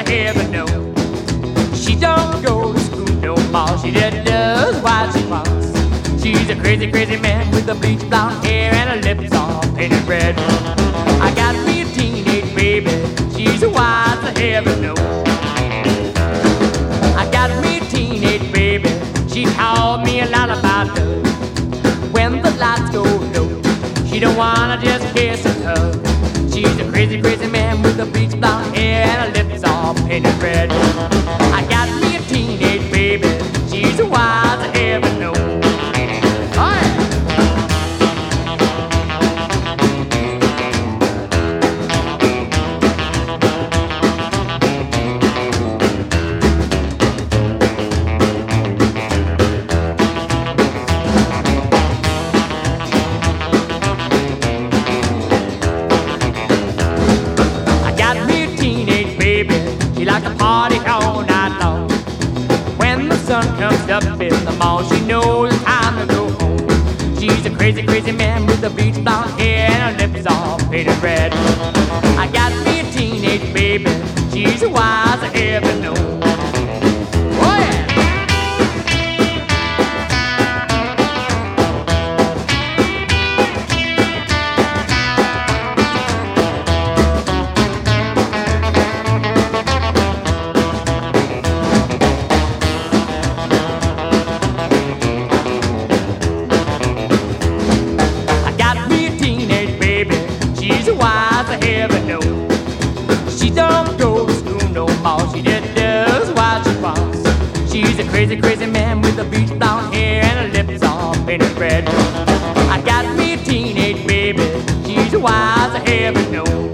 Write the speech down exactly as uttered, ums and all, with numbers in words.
as heaven knows. She don't go to school no more, she just does what she wants. She's a crazy, crazy man with a bleach blonde hair and her lips all painted red. I got me a teenage baby, she's as wise as heaven knows. I got me a teenage baby, she taught me a lot about love. When the lights go low, she don't wanna just kiss and hug. She's a crazy, crazy man with a bleach blonde hair and her lips all painted red. I got me a teenage baby, she's as wise as heaven knows. Oh, yeah. She likes to party all night long. When the sun comes up in the morning, she knows it's time to go home. She's a crazy, crazy man with a bleach blonde hair and her lips all painted red. I got me a teenage baby, she's as wise as heaven knows. Oh yeah! Heaven knows. She don't go to school no more, she just does what she wants. She's a crazy, crazy man with a bleach blonde hair and her lips all painted red. I got me a teenage baby, she's as wise as heaven knows.